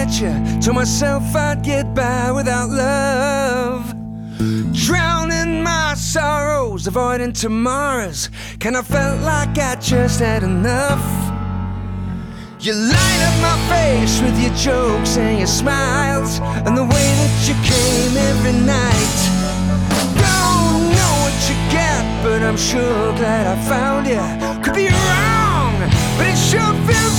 at you. Told myself I'd get by without love. Drowning my sorrows, avoiding tomorrows. I felt like I just had enough. You light up my face with your jokes and your smiles, and the way that you came every night. Don't know what you get, but I'm sure glad I found you. Could be wrong, but it sure feels